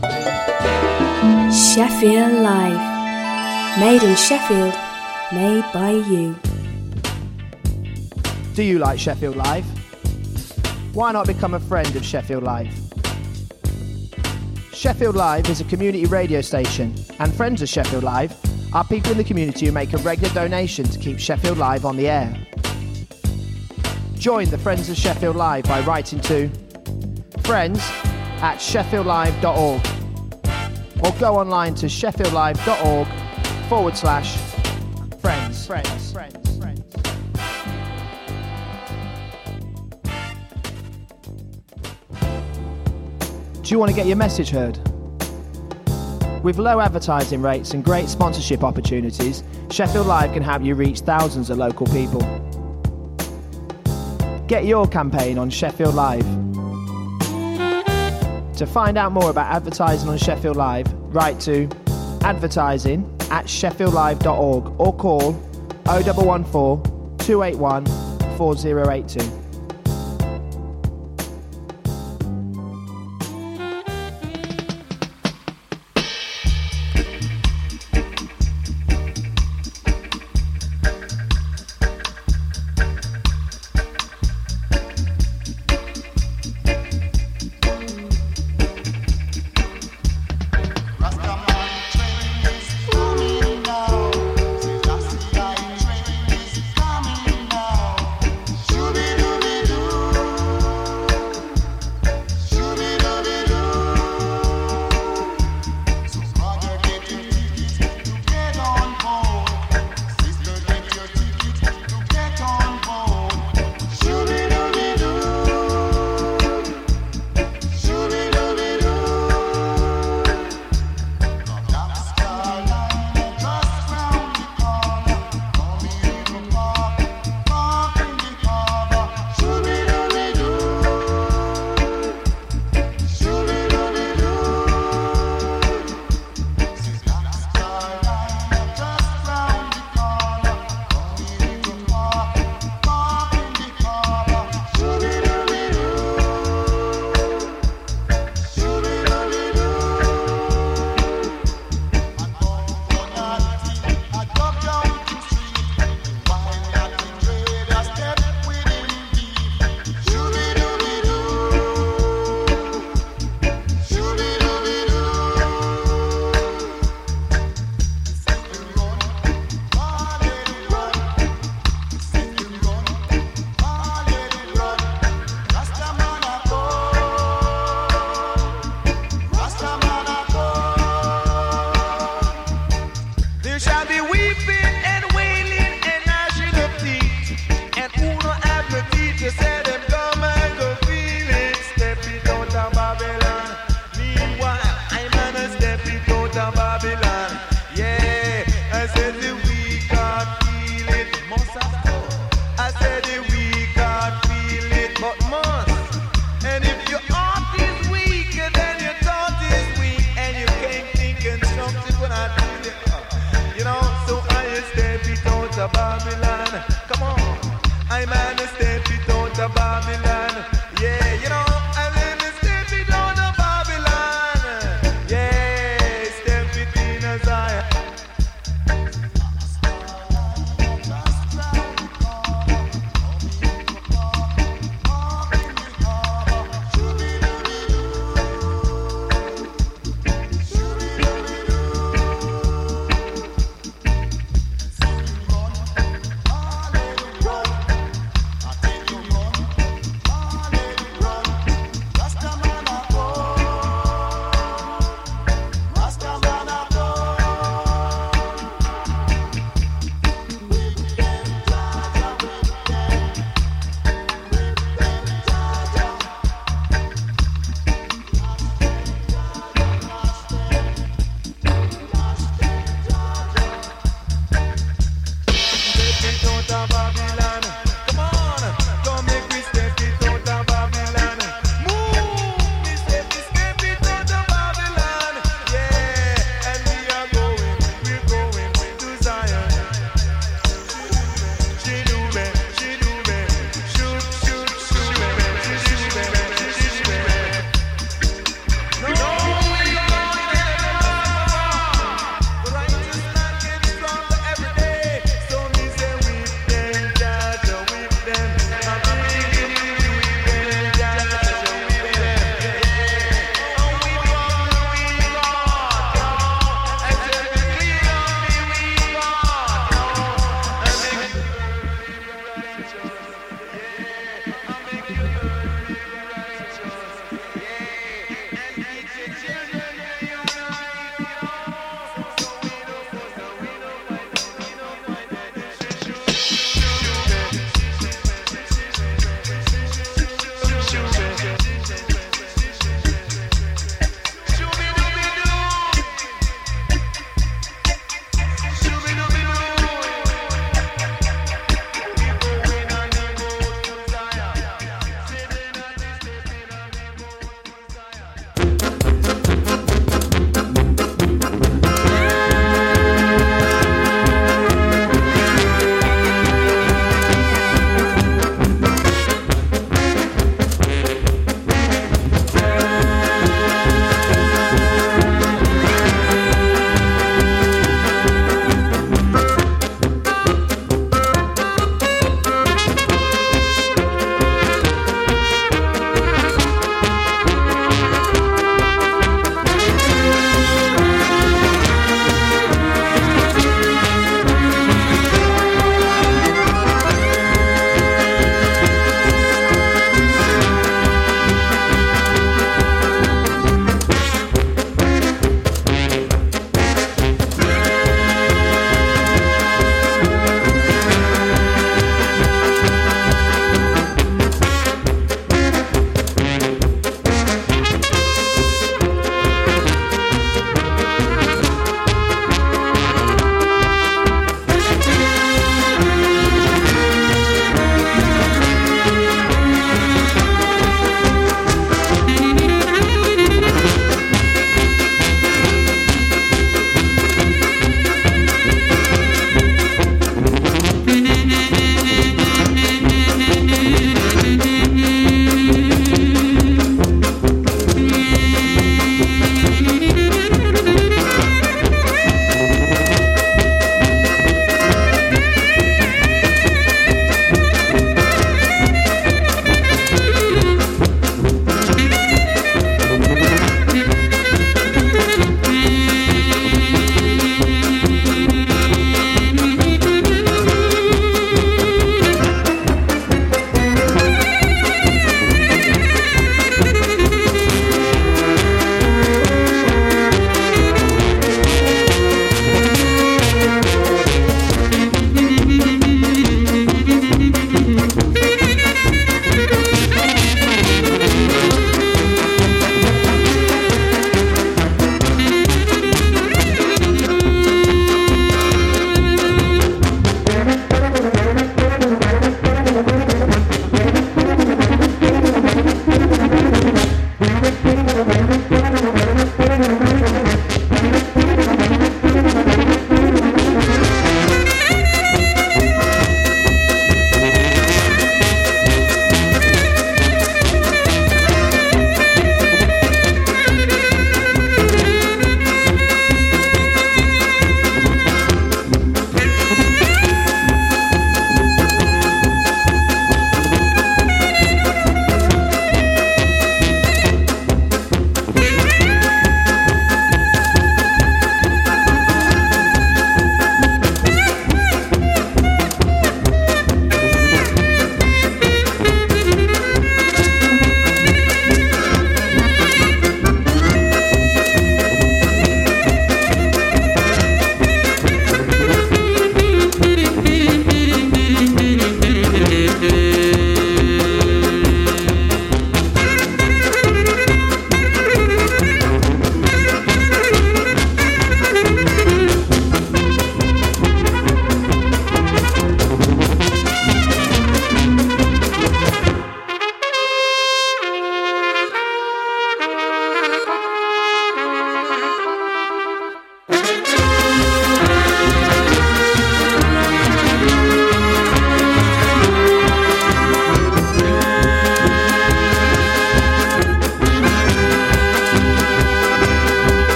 Sheffield Live. Made in Sheffield, made by you. Do you like Sheffield Live? Why not become a friend of Sheffield Live? Sheffield Live is a community radio station, and friends of Sheffield Live are people in the community who make a regular donation to keep Sheffield Live on the air. Join the Friends of Sheffield Live by writing to friends@sheffieldlive.org or go online to sheffieldlive.org/friends. Do you want to get your message heard? With low advertising rates and great sponsorship opportunities, Sheffield Live can help you reach thousands of local people. Get your campaign on Sheffield Live. To find out more about advertising on Sheffield Live, write to advertising@sheffieldlive.org or call 0114 281 4082.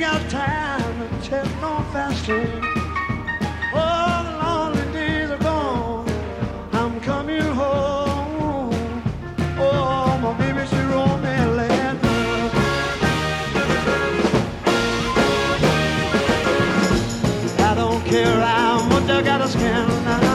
got time to check no faster. Oh, the lonely days are gone. I'm coming home. Oh, my baby, she wrote me a letter. I don't care how much I gotta spend now.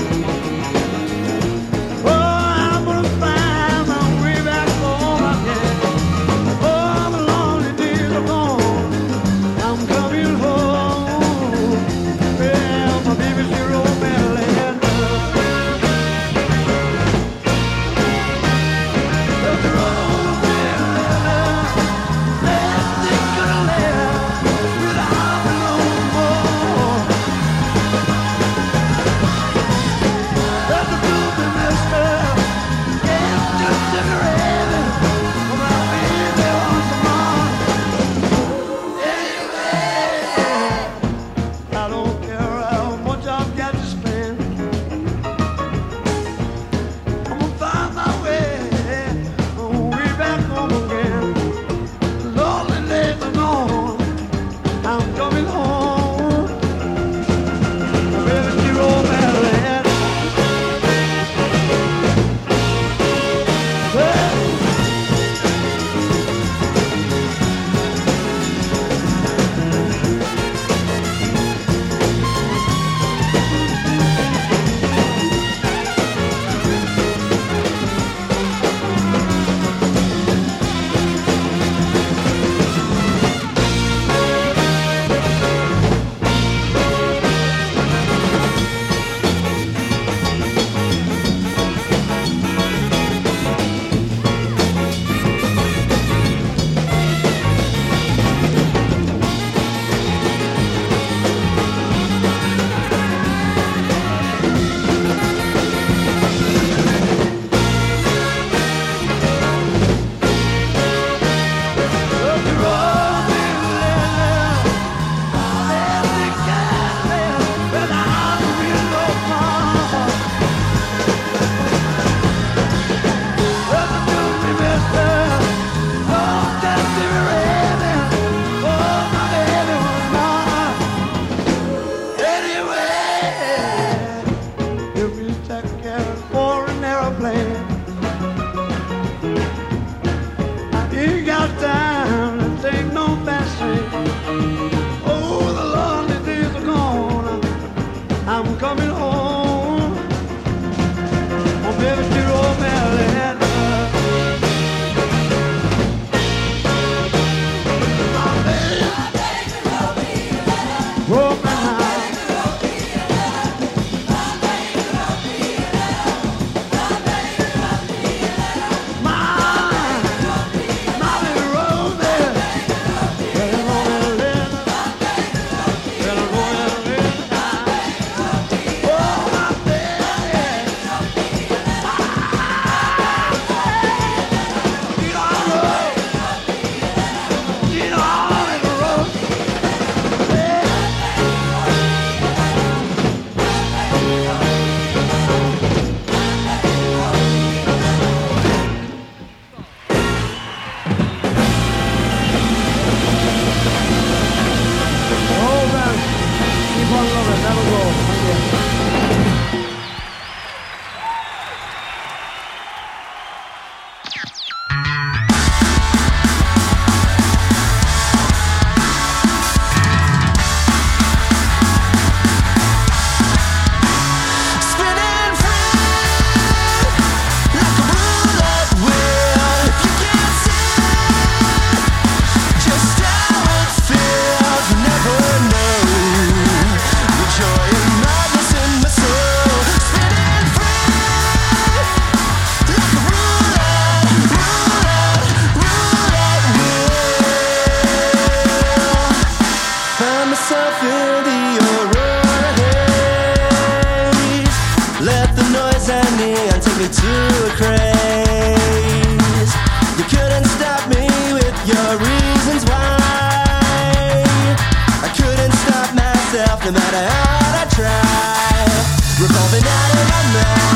No matter how hard I try, revolving out of my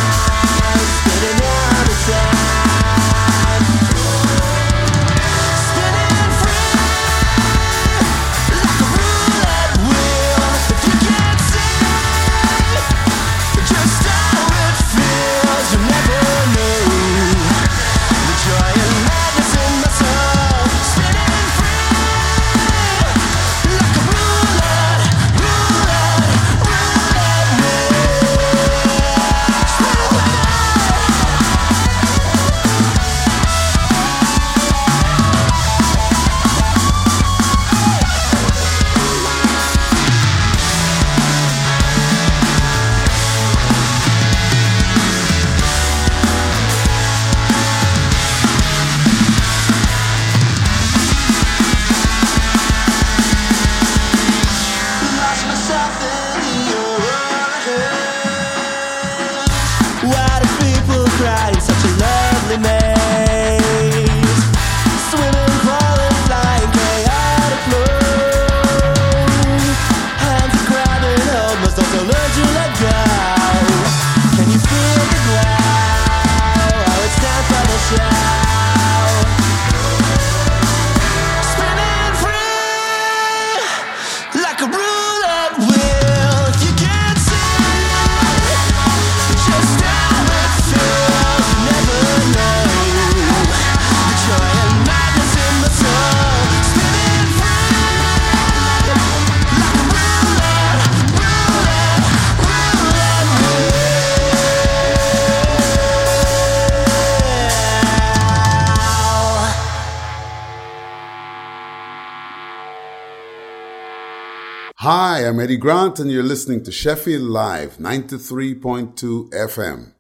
mind, spinning all the time, spinning free Hi, I'm Eddie Grant, and you're listening to Sheffield Live, 93.2 FM.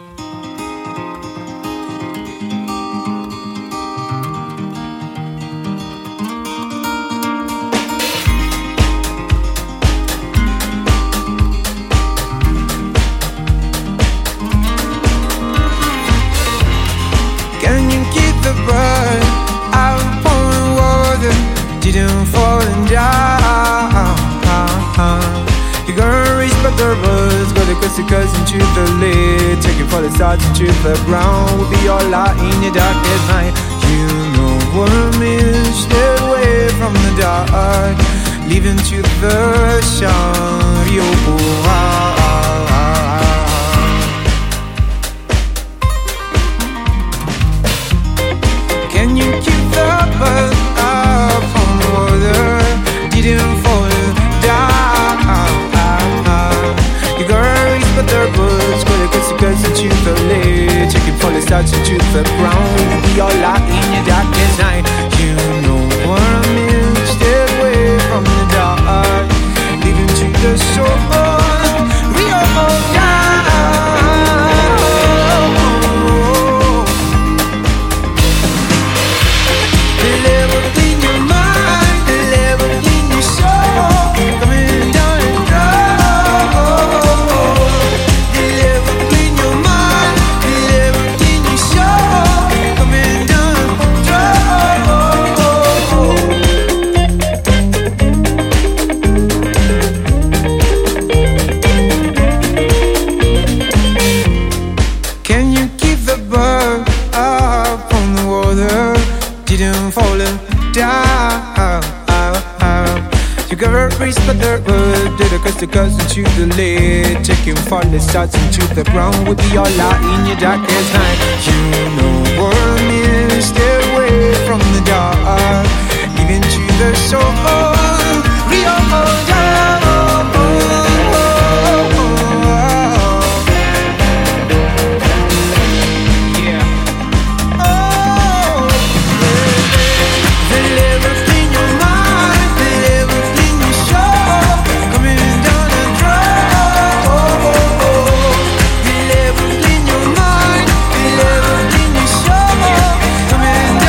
Can you keep the bird out upon the water? Didn't fall and die. You're gonna reach but the birds, got the cuss into the lid, taking for the stars into the ground. Will be all out in your darkest night. You know what I mean. Stay away from the dark, leaving to the sun. Yo, can you keep the bird up on the water? Didn't fall down. You gotta reach but the birds, got the cuss into the lid, taking for the stars into the ground. We all out in your darkest night. You know what I mean. Stay away from the dark, leaving to the shore. We all down. The level in your mind, the level in your soul, coming down and roll. The level in your mind, the level in your soul, coming down and roll. Can you keep the bird up on the water? Didn't fall down. You gotta reach but the bird, did a cuss into the lid, taking falling stars into the ground. Would be all out in your darkest night. You know what I mean. Stay away from the dark, leaving to the soul. We all down. Coming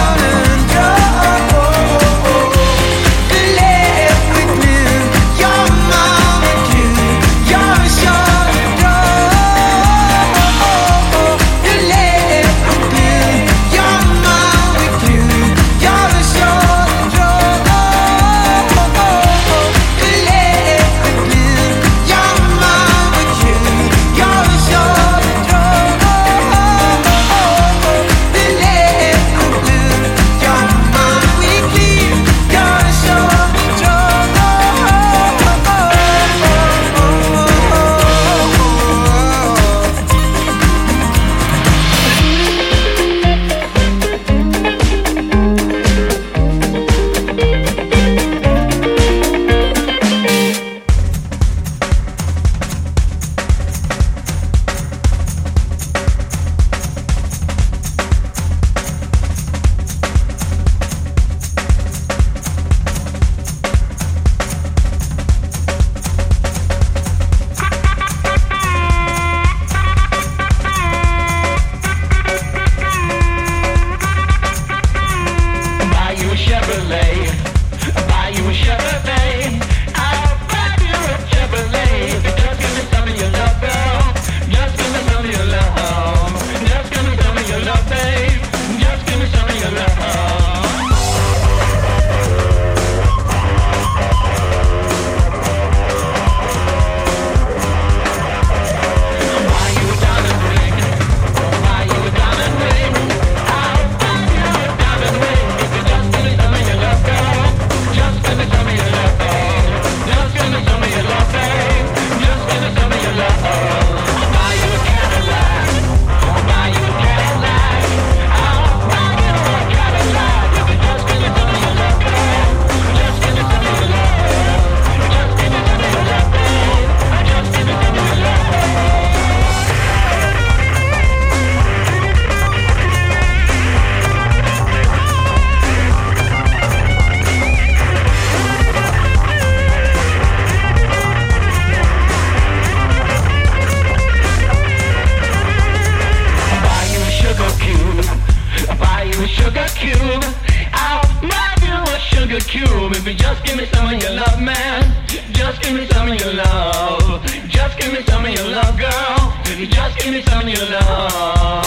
me some of your love, man. Just give me some of your love. Just give me some of your love, girl. Just give me some of your love.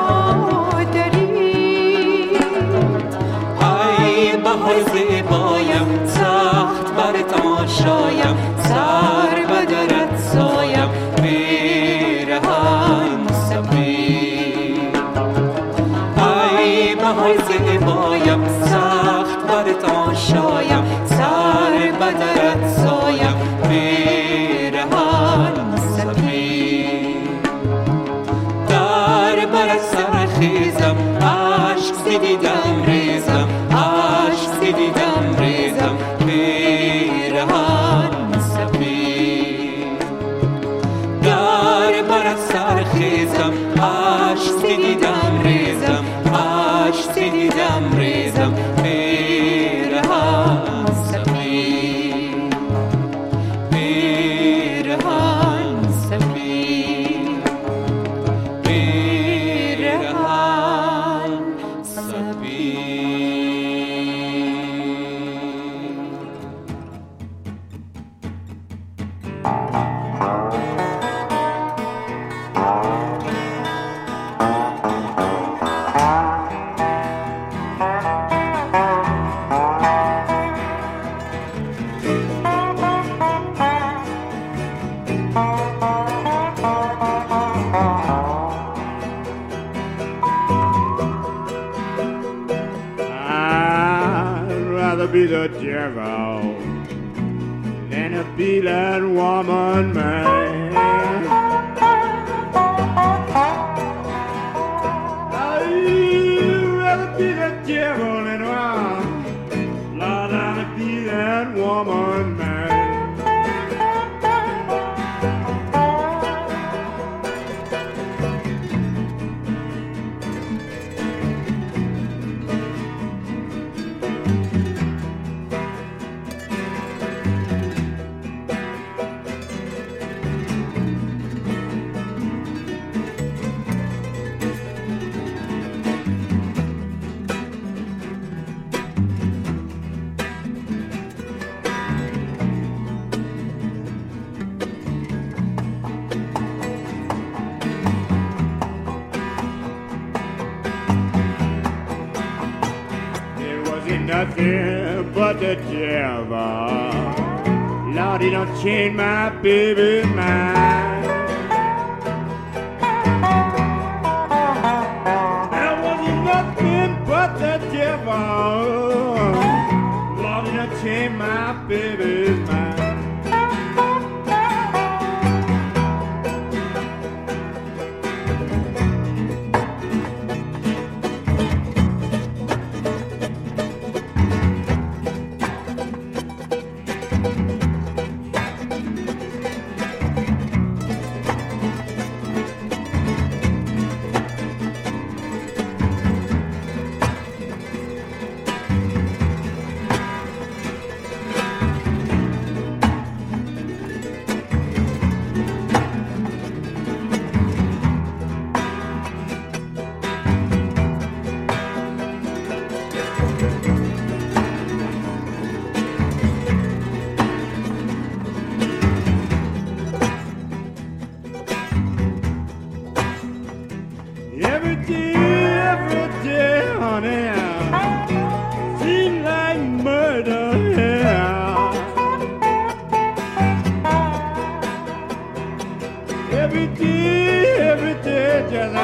بهار زیبایم پایم سخت برت آشایم سر بدرت سایم پیرهن سفید در برت سرخیزم عشق دیدم ریزم عشق دیدم ریزم پیرهن سفید در برت سرخیزم عشق دیدم ریزم عشق دیدم ریزم پیرهن سفید پیرهن سفید پیرهن سفید I'd rather be the devil than a beaten woman, man. I'd rather be the devil than a beaten woman, man. Nothing but the devil. Lord, he don't change my baby's mind. There wasn't nothing but the devil. Lord, he don't change my baby's mind. Every day, honey, seems like murder here. Every day, just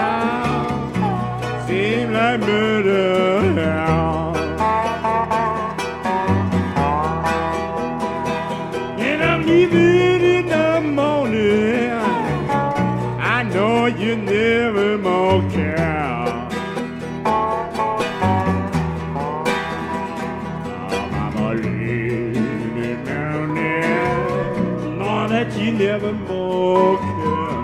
seems like murder here. And I'm leaving in the morning. I know you never more care. I'm a leaving down there. Know that you never more care.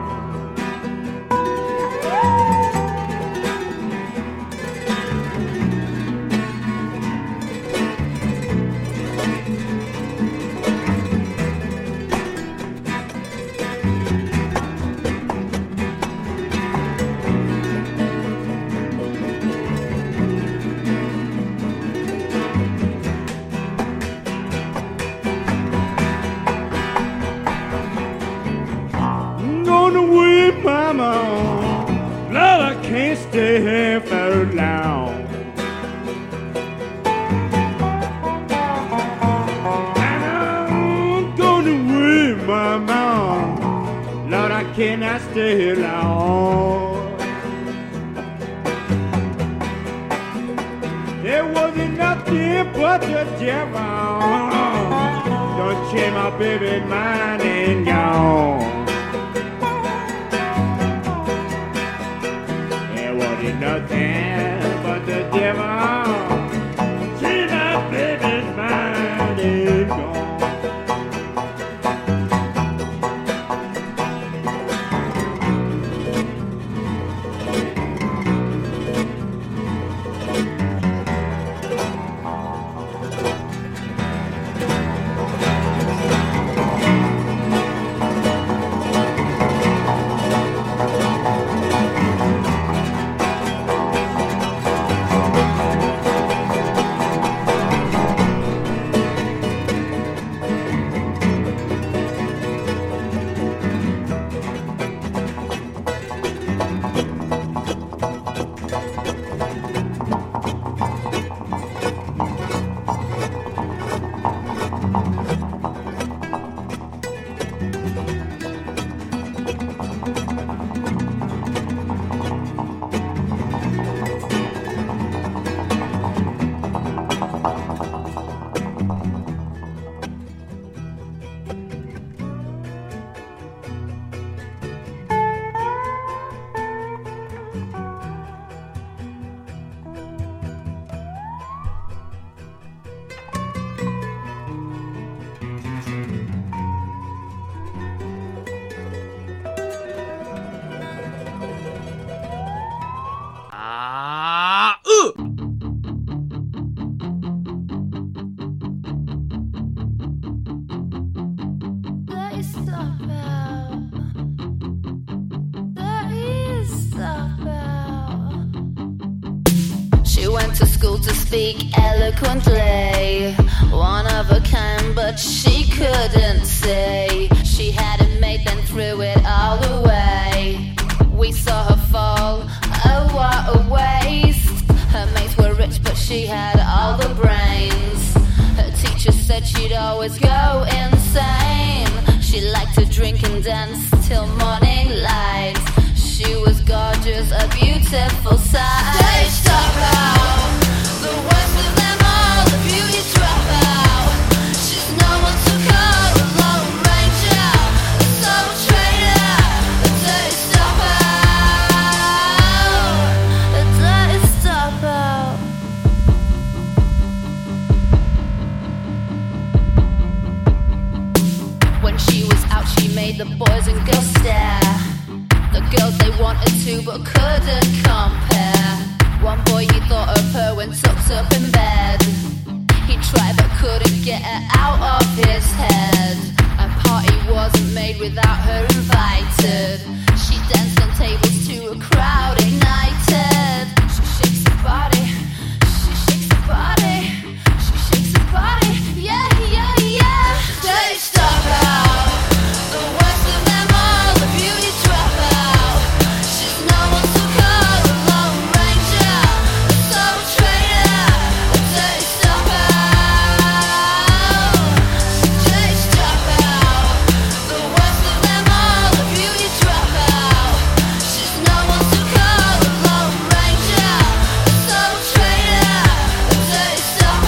Mama, Lord, I can't stay here for long. And I'm gonna wait, Mama, Lord, I cannot stay here long. There wasn't nothing but the devil. Don't change my baby's mind and gone. There wasn't nothing but the devil. Change my baby's mind and gone. She went to school to speak eloquently, one of a kind, but she couldn't say. She had it made, then threw it all away. We saw her fall, oh what a waste. Her mates were rich, but she had all the brains. Her teacher said she'd always go insane. She liked to drink and dance till morning light. She was gorgeous, a beautiful sight. They stop out, the worst of them all, the beauty dropout. She's no one to call a lone ranger, a soul trader. The day stop out, the day stop out. When she was out, she made the boys and girls stare. The girls they wanted to but couldn't compare. One boy he thought of her when tucked up in bed. He tried but couldn't get her out of his head. A party wasn't made without her invited. She danced on tables to a crowd ignited. She shakes her body, she shakes her body, she shakes her body, yeah, yeah, yeah. They stop out, the worst of them all, the beauty dropout. She's no one to call a lone ranger, a soul trader. They stop out, they stop out, the worst of them all, the beauty dropout. She's no one to call a lone ranger, a soul trader. They stop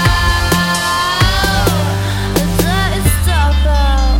out, they stop out.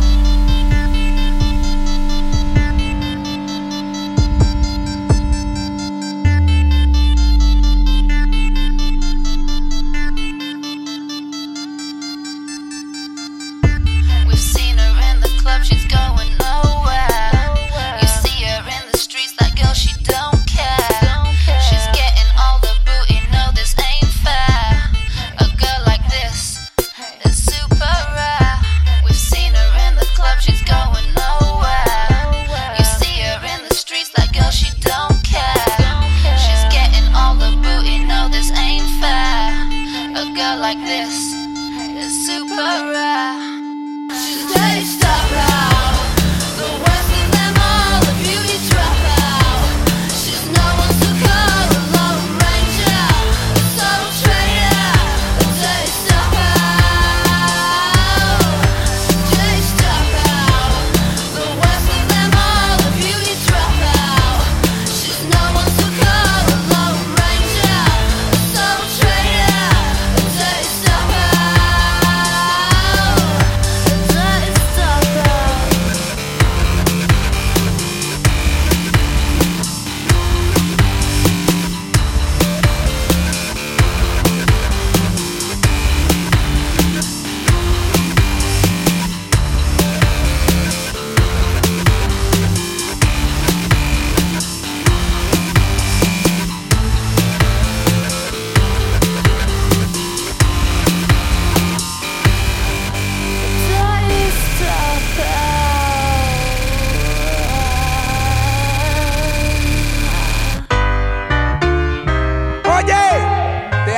We've seen her in the club, she's going nowhere. You see her in the streets, that girl, she don't care. She's getting all the booty, no, this ain't fair. A girl like this is super rare. We've seen her in the club, she's going nowhere. You see her in the streets, that girl, she don't care. She's getting all the booty, no, this ain't fair. A girl like this is super rare. They stop out, the worst of them all, the beauty dropout. She's no one to call a lone ranger, a soul trader. They stop out, they stop out, the worst of them all, the beauty dropout. She's no one to call a lone ranger, a soul trader.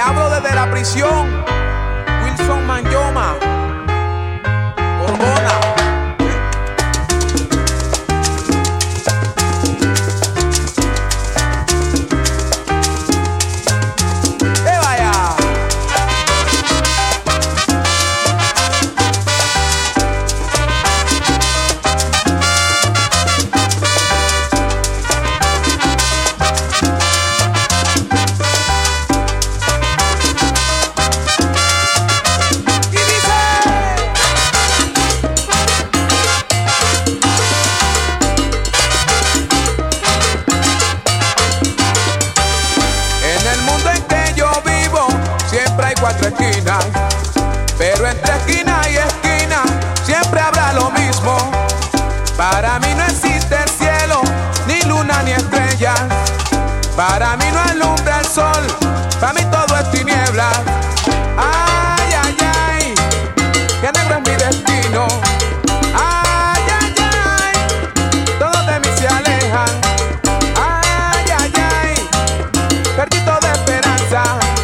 hablo desde la prisión. Wilson Manyoma, Borbona. Esquinas, pero entre esquina y esquina siempre habrá lo mismo. Para mí no existe cielo, ni luna ni estrellas. Para mí no alumbra el sol, para mí todo es tiniebla. Ay, ay, ay, que negro es mi destino. Ay, ay, ay, todos de mí se alejan. Ay, ay, ay, perdí toda esperanza.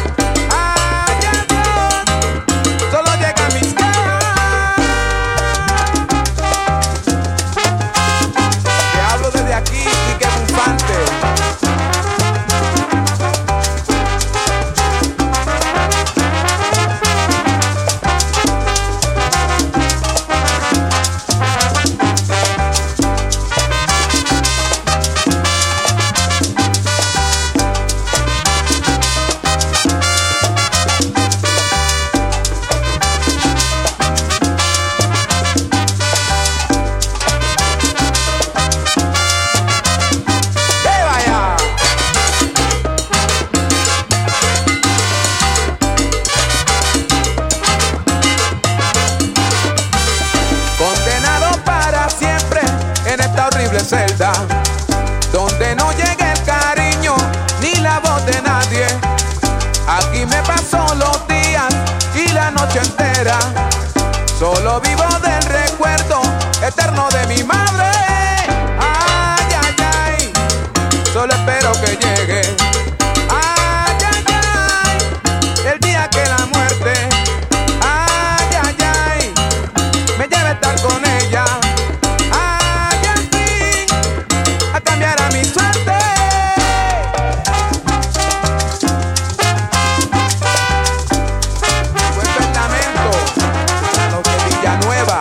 Celda, donde no llega el cariño ni la voz de nadie. Aquí me paso los días y la noche entera. Solo vivo del recuerdo eterno de mi madre. Ay, ay, ay, solo espero que llegue. Ay, ay, ay, el día que la muerte, ay, ay, ay, me lleve a estar con ella. Cambiará mi suerte. Cuento el lamento a los de Villanueva.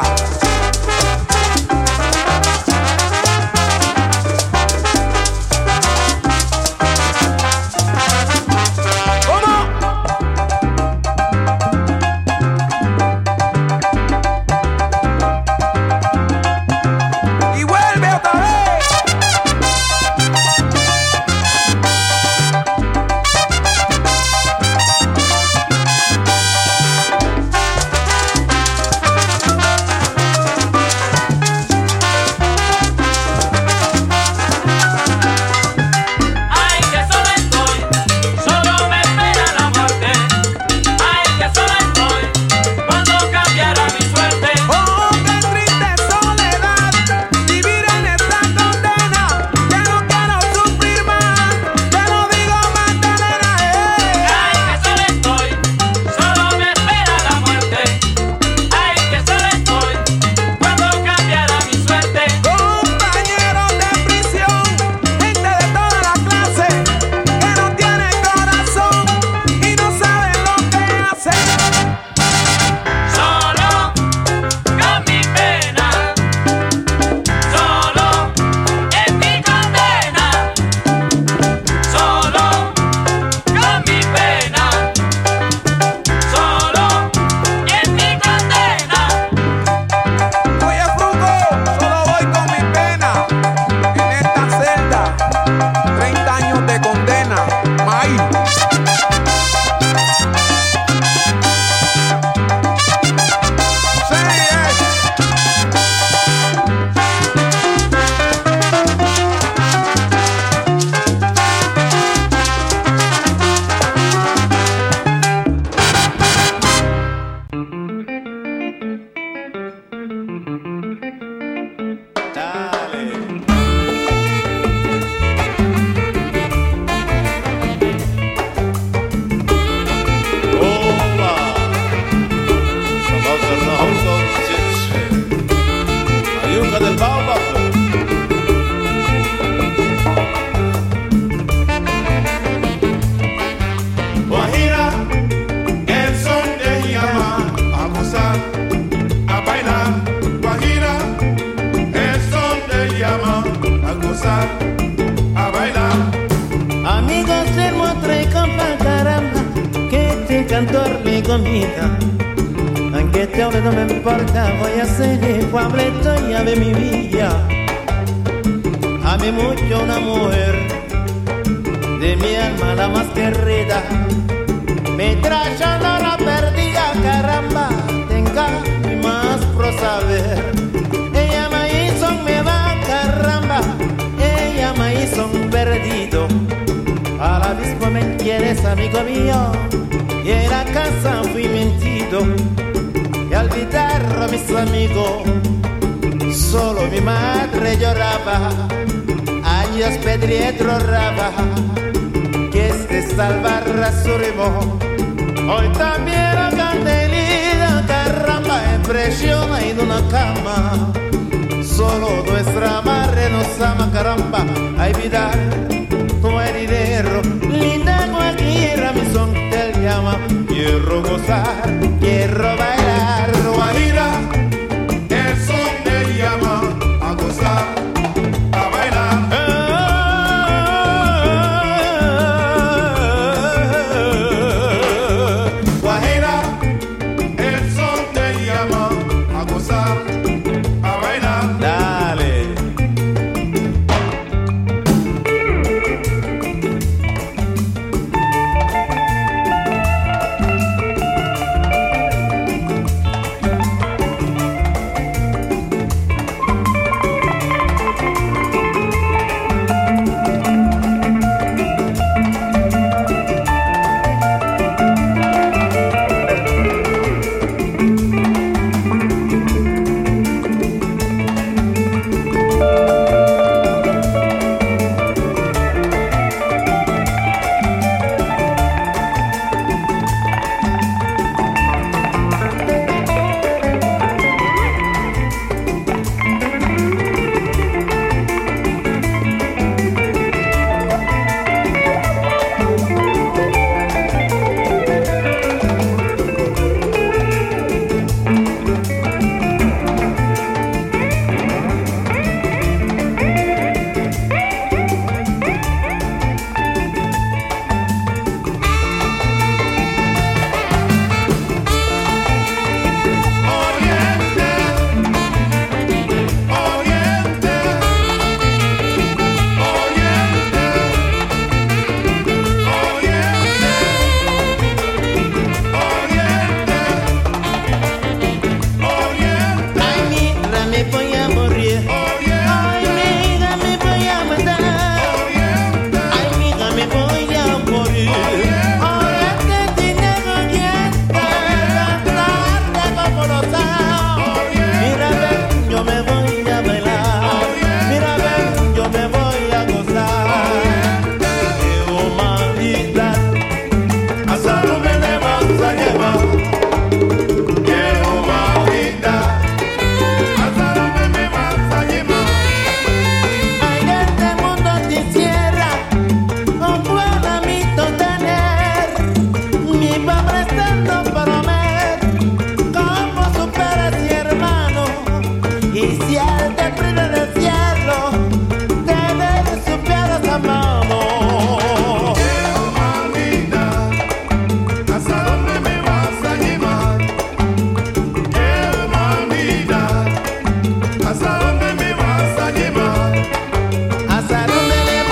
cantor mi comida. Aunque te hable no me importa, voy a ser igualito y a ver mi vida. Amé mucho una mujer, de mi alma la más querida. Me traicionó, no la perdía, caramba, tenga más pro saber. Ella me hizo un me va, caramba, ella me hizo un perdido. A la misma me quieres, amigo mío, y en la casa fui mentido. Y al olvidar a mis amigos, solo mi madre lloraba. Años pedrietro raba, que este salvará su ritmo. Hoy también la candelita, caramba, impresiona en una cama. Solo nuestra madre nos ama, caramba, a evitar tu heredero. Linda cualquiera mi son te llama. Quiero gozar, quiero bailar. Guajira, el son te llama a gozar, a bailar. Guajira, el son te llama a gozar, a bailar. Dale.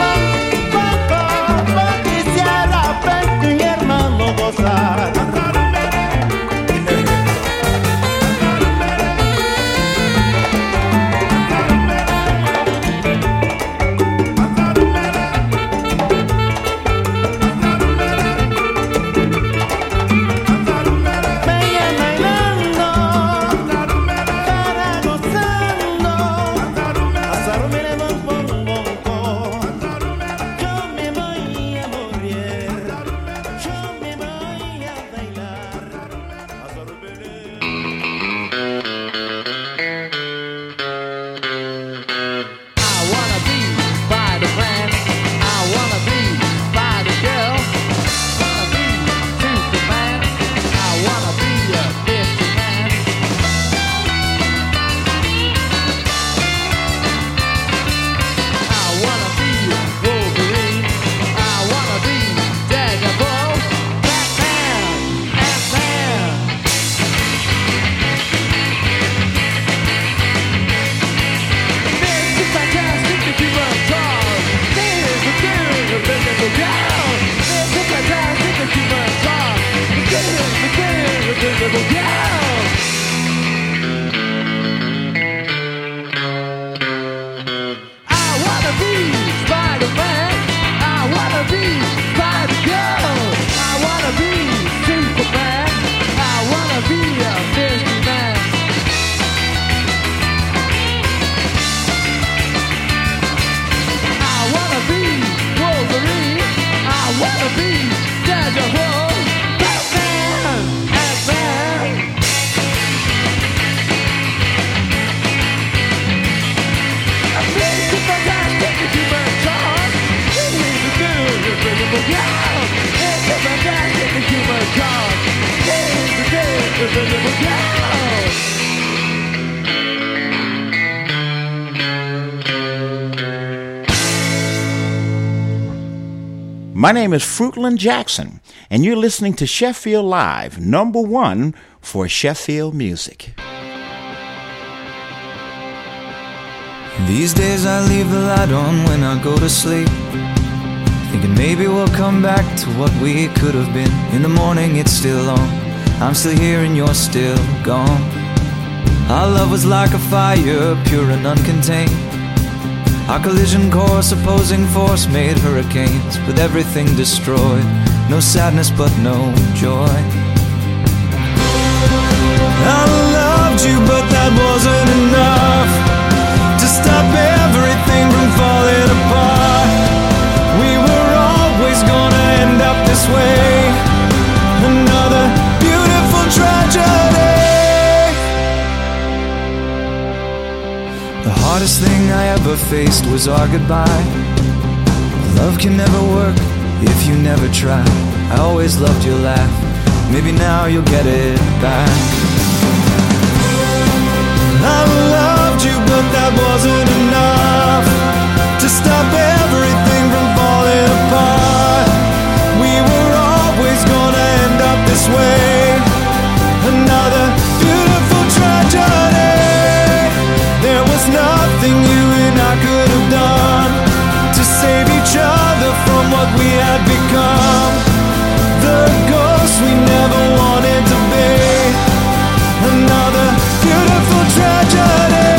Gozar. My name is Fruitland Jackson, and you're listening to Sheffield Live, #1 for Sheffield music. These days I leave the light on when I go to sleep, thinking maybe we'll come back to what we could have been. In the morning it's still on, I'm still here and you're still gone. Our love was like a fire, pure and uncontained. Our collision course, opposing force made hurricanes, with everything destroyed. No sadness but no joy. I loved you, but that wasn't enough to stop everything from falling apart. We were always gonna end up this way. Another beautiful tragedy. The hardest thing I ever faced was our goodbye. Love can never work if you never try. I always loved your laugh, maybe now you'll get it back. I loved you, but that wasn't enough to stop everything from falling apart. We were always gonna end up this way. Another beautiful tragedy. There was nothing you and I could have done to save each other from what we had become. The ghost we never wanted to be. Another beautiful tragedy.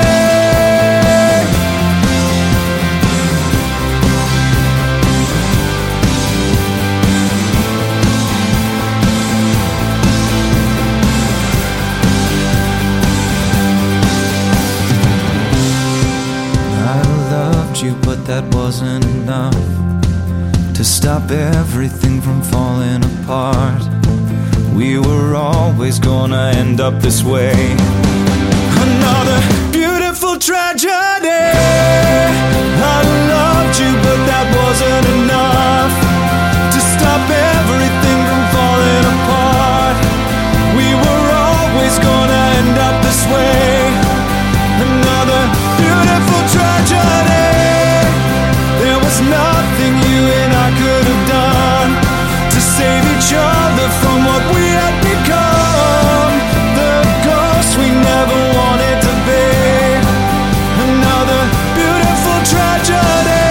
You, but that wasn't enough to stop everything from falling apart. We were always gonna end up this way. Another beautiful tragedy. I loved you, but that wasn't enough to stop everything from falling apart. We were always gonna end up this way. Another beautiful tragedy. There was nothing you and I could have done to save each other from what we had become. The ghost we never wanted to be. Another beautiful tragedy.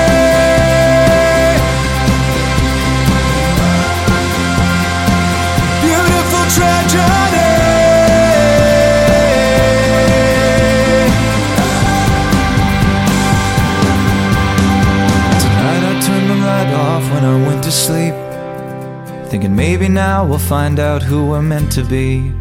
Beautiful tragedy. Off when I went to sleep, thinking maybe now we'll find out who we're meant to be.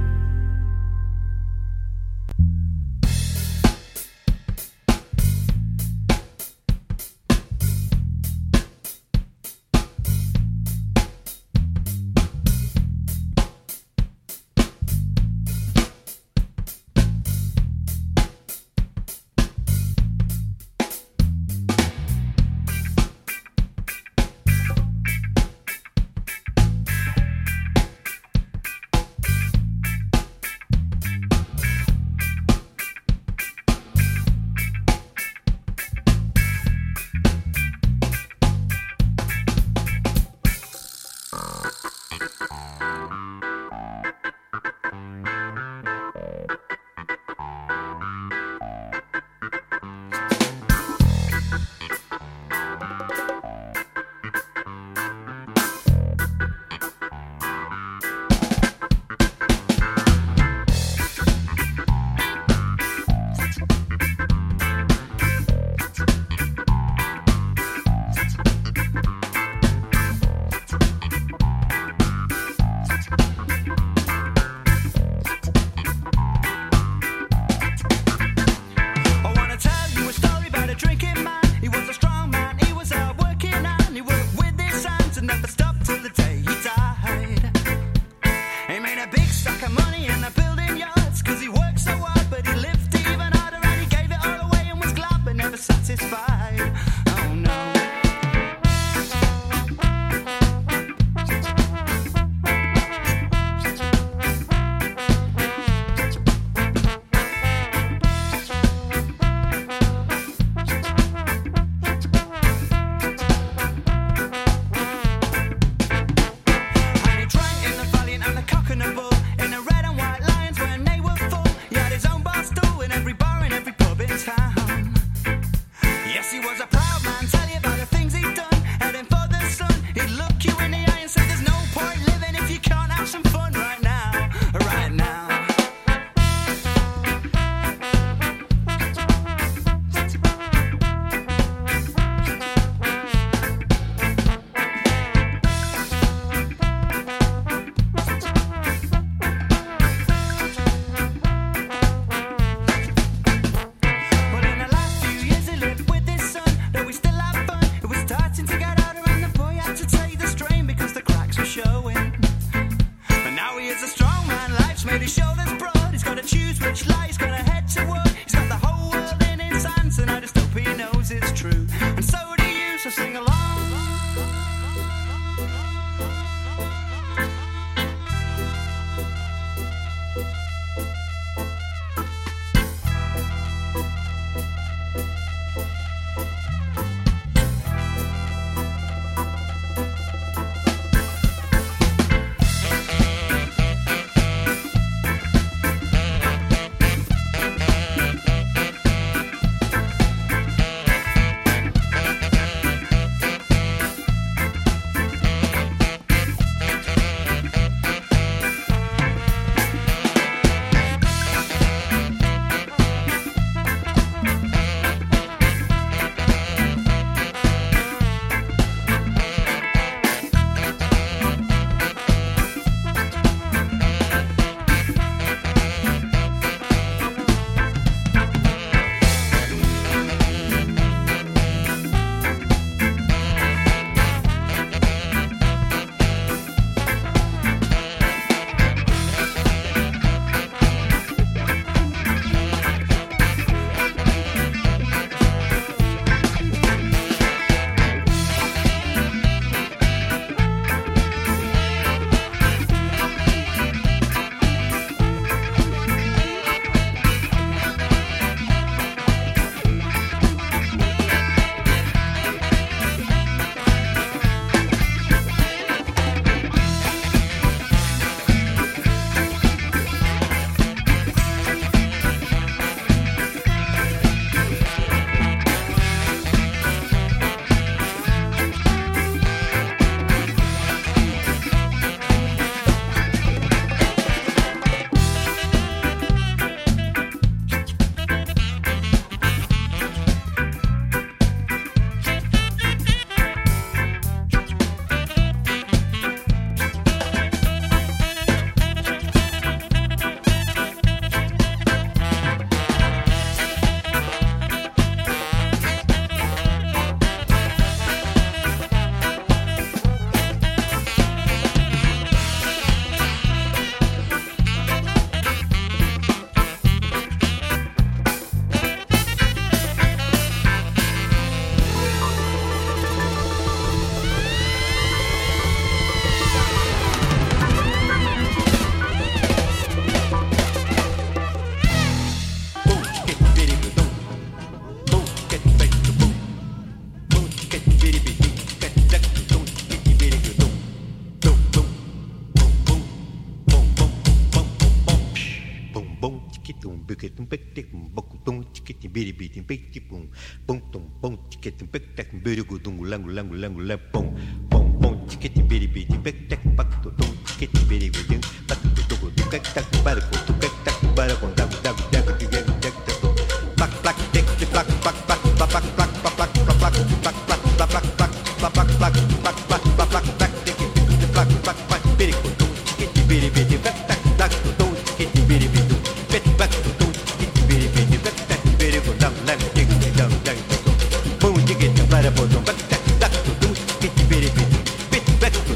He's a strong man, life's made his shoulders broad. He's got to choose which lie, he's got to head toward. He's got the whole world in his hands, and I just hope he knows it's true. And so do you, so sing along.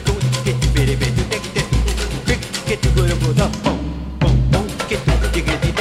Get